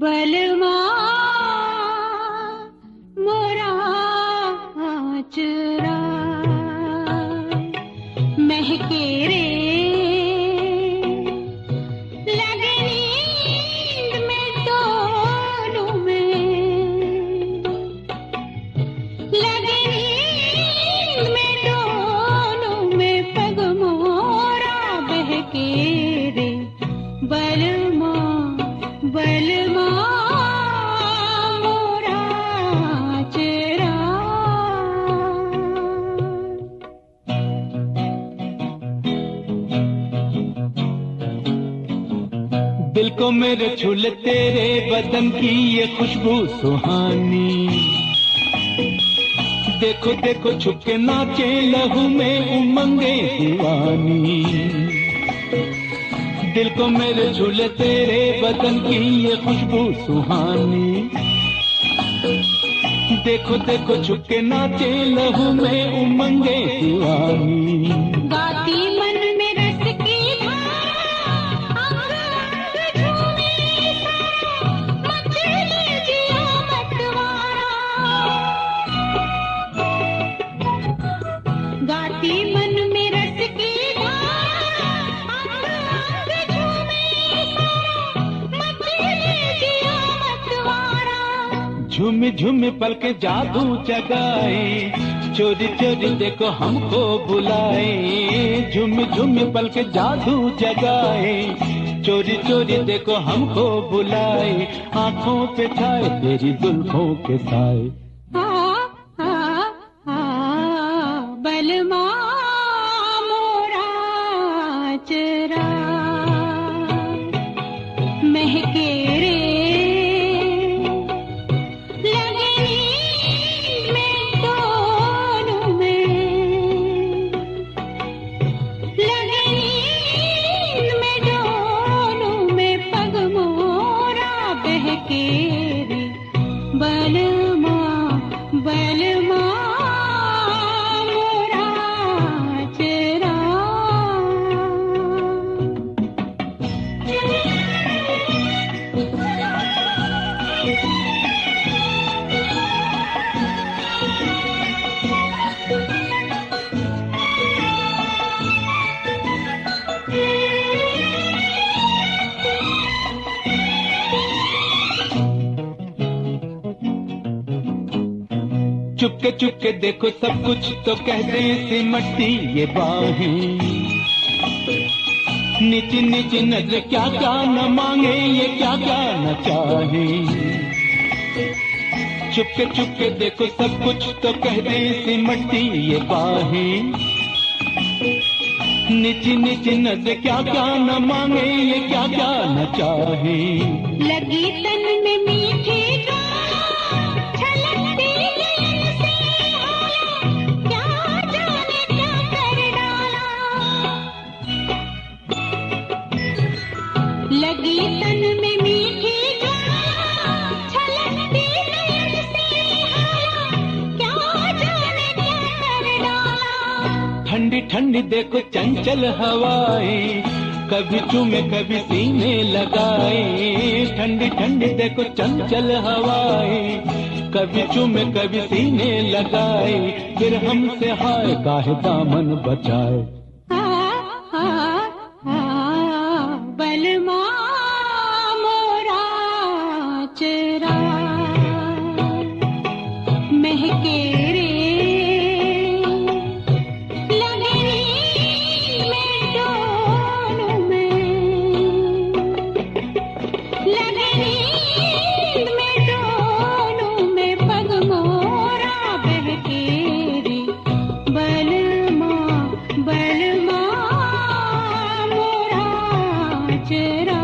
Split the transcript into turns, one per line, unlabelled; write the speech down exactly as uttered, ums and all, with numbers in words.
बलमा मोरा चरा महके रे लगे नींद में दोनों में लगे नींद में दोनों में पग मोरा बहके रे बलमा बलमा मोरा चरा।
दिल को मेरे छूले तेरे बदन की ये खुशबू सुहानी, देखो देखो छुपके नाचे लहू में उमंगे दीवानी। दिल को मेरे झूले तेरे बदन की ये खुशबू सुहानी, देखो देखो छुपके नाचे लहू में उमंगे दीवानी।
गाती मन में रस की धारा, अंग अंग झूमे सारा, मचले जिया मतवारा। गाती मन में रस की धारा, अंग अंग झूमे सारा, मचले जिया मतवारा।
झूमी झूमी पल के जादू जगाए, चोरी चोरी देखो हमको बुलाए। झूमी झूमी पल के जादू जगाए, चोरी चोरी देखो हमको बुलाए। आंखों पे छाए तेरी जुल्फों के साए।
आ, आ, आ, बलमा मोरा चरा महके रे लगे नींद में दोनों में लगे नींद में दोनों में पग मोरा बहके रे बलमा बलमा मोरा चरा।
चुपके चुपके देखो सब कुछ तो कहते सिमटती ये बाहें। नीची नीची नजर क्या क्या न मांगे, ये क्या क्या न चाहे। चुपके चुपके देखो सब कुछ तो कहते सिमटती ये बाहें। नीची नीची नजर क्या क्या न मांगे, ये क्या क्या न चाहे।
लगी तन में मीठी लगी तन में मीठी छलकती नयन से क्या जाने क्या कर डाला।
ठंडी ठंडी देखो चंचल हवाएं, कभी चूमे कभी सीने लगाए। ठंडी ठंडी देखो चंचल हवाएं, कभी चूमे कभी सीने लगाए। फिर हमसे हाय काहे दामन बचाए।
बलमा मोरा चरा महके रे लगे नींद में दोनों में लगे नींद में दोनों में पग मोरा बहके रे बलमा बलमा मोरा चरा।